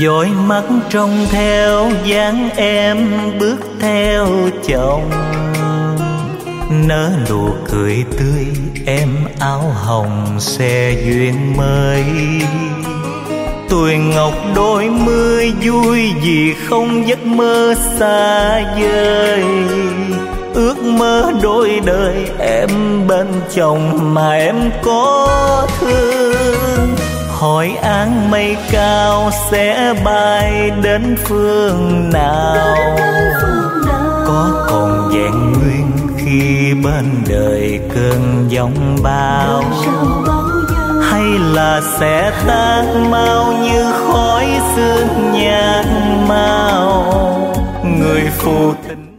dõi mắt trông theo dáng em bước theo chồng, nở nụ cười tươi em áo hồng xe duyên mới. Tuổi ngọc đôi mươi vui vì không giấc mơ xa vời, ước mơ đôi đời em bên chồng mà em có thương. Hỏi áng mây cao sẽ bay đến phương nào, có còn vẹn nguyên khi bên đời cơn giông bão, hay là sẽ tan mau như khói sương nhạt màu. Người phụ tình